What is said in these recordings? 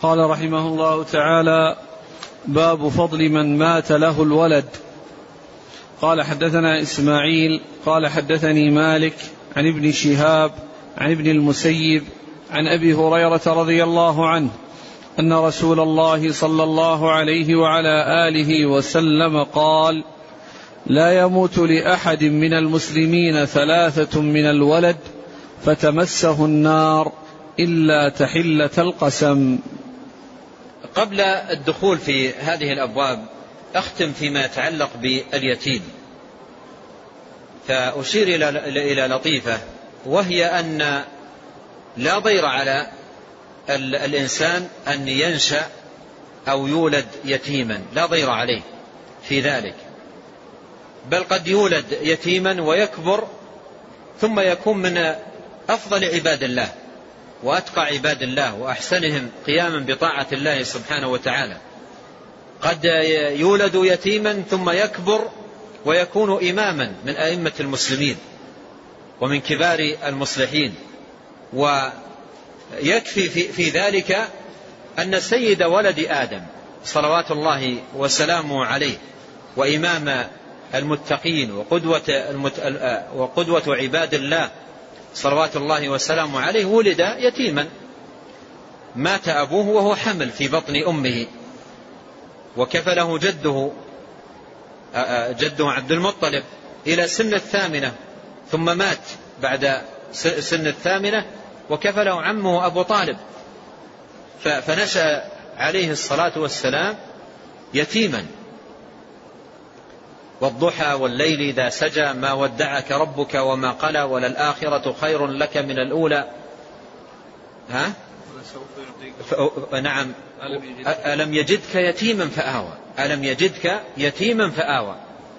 قال رحمه الله تعالى: باب فضل من مات له الولد. قال: حدثنا إسماعيل قال: حدثني مالك عن ابن شهاب عن ابن المسيب عن أبي هريرة رضي الله عنه أن رسول الله صلى الله عليه وعلى آله وسلم قال: لا يموت لأحد من المسلمين 3 من الولد فتمسه النار إلا تحلة القسم. قبل الدخول في هذه الأبواب أختم فيما يتعلق باليتيم، فأشير إلى لطيفة، وهي أن لا ضير على الإنسان أن ينشأ أو يولد يتيما، لا ضير عليه في ذلك، بل قد يولد يتيما ويكبر ثم يكون من أفضل عباد الله وأتقى عباد الله وأحسنهم قياما بطاعة الله سبحانه وتعالى. قد يولد يتيما ثم يكبر ويكون إماما من أئمة المسلمين ومن كبار المصلحين. ويكفي في ذلك أن سيد ولد آدم صلوات الله وسلامه عليه وإمام المتقين وقدوة عباد الله صلوات الله وسلامه عليه ولد يتيما، مات أبوه وهو حمل في بطن أمه، وكفله جده عبد المطلب إلى سن 8 ثم مات بعد سن 8 وكفله عمه أبو طالب، فنشأ عليه الصلاة والسلام يتيما. والضحى والليل إذا سجى ما ودعك ربك وما قلى وللآخرة خير لك من الأولى. نعم. ألم يجدك يتيما فآوى، ألم يجدك يتيما فآوى.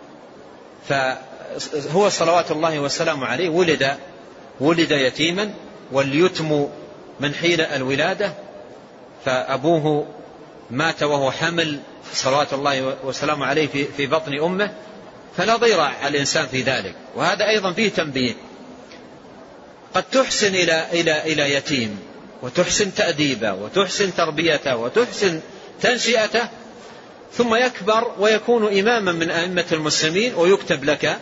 فهو صلوات الله وسلامه عليه ولد يتيما، واليتم من حين الولادة، فأبوه مات وهو حمل صلوات الله وسلامه عليه في بطن أمه، فلا ضير على الإنسان في ذلك. وهذا أيضا فيه تنبيه، قد تحسن إلى يتيم وتحسن تأديبه وتحسن تربيته وتحسن تنشئته، ثم يكبر ويكون إماما من أئمة المسلمين ويكتب لك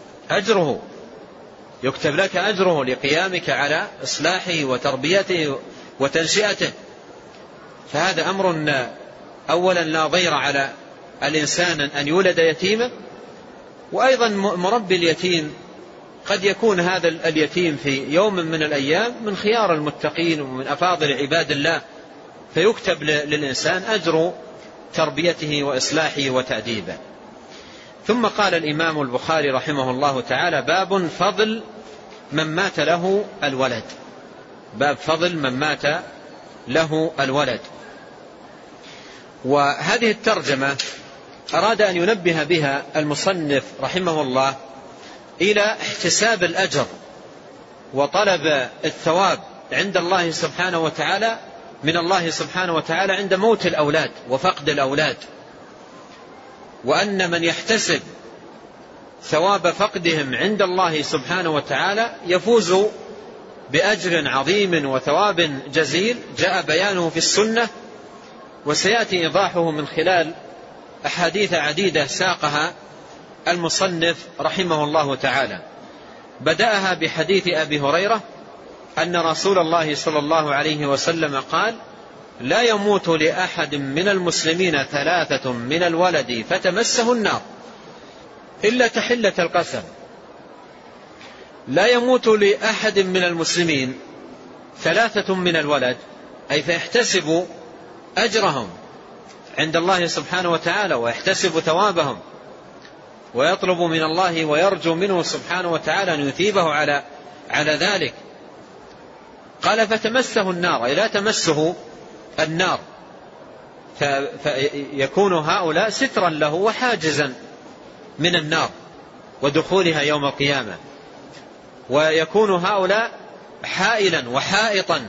أجره لقيامك على إصلاحه وتربيته وتنشئته. فهذا أمر أولا لا ضير على الإنسان أن يولد يتيما. وأيضا مربي اليتيم قد يكون هذا اليتيم في يوم من الأيام من خيار المتقين ومن أفاضل عباد الله، فيكتب للإنسان أجر تربيته وإصلاحه وتأديبه. ثم قال الإمام البخاري رحمه الله تعالى: باب فضل من مات له الولد. باب فضل من مات له الولد. وهذه الترجمة أراد أن ينبه بها المصنف رحمه الله إلى احتساب الأجر وطلب الثواب عند الله سبحانه وتعالى من الله سبحانه وتعالى عند موت الأولاد وفقد الأولاد، وأن من يحتسب ثواب فقدهم عند الله سبحانه وتعالى يفوز بأجر عظيم وثواب جزيل جاء بيانه في السنة، وسيأتي إيضاحه من خلال أحاديث عديدة ساقها المصنف رحمه الله تعالى. بدأها بحديث أبي هريرة أن رسول الله صلى الله عليه وسلم قال: لا يموت لأحد من المسلمين 3 من الولد فتمسه النار إلا تحلة القسم. لا يموت لأحد من المسلمين 3 من الولد، أي فيحتسب أجرهم عند الله سبحانه وتعالى ويحتسب ثوابهم ويطلب من الله ويرجو منه سبحانه وتعالى أن يثيبه على ذلك. قال: فتمسه النار، أي لا تمسه النار، فيكون هؤلاء سترا له وحاجزا من النار ودخولها يوم القيامة، ويكون هؤلاء حائلا وحائطا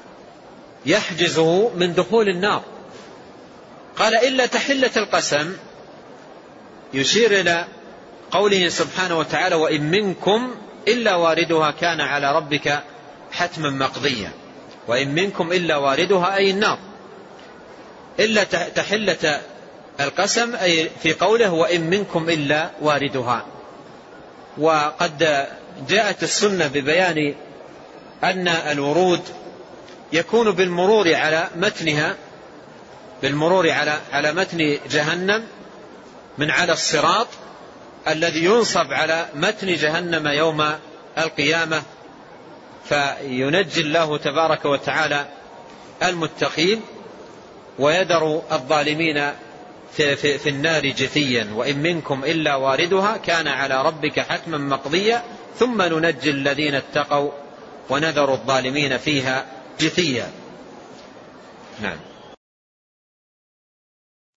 يحجزه من دخول النار. قال: إلا تحلة القسم، يشير إلى قوله سبحانه وتعالى: وإن منكم إلا واردها كان على ربك حتما مقضيا. وإن منكم إلا واردها أي النار. إلا تحلة القسم أي في قوله وإن منكم إلا واردها. وقد جاءت السنة ببيان أن الورود يكون بالمرور على متنها، بالمرور على متن جهنم من على الصراط الذي ينصب على متن جهنم يوم القيامة، فينجي الله تبارك وتعالى المتقين ويذر الظالمين في النار جثيا. وإن منكم إلا واردها كان على ربك حتما مقضيا ثم ننجي الذين اتقوا ونذر الظالمين فيها جثيا. نعم.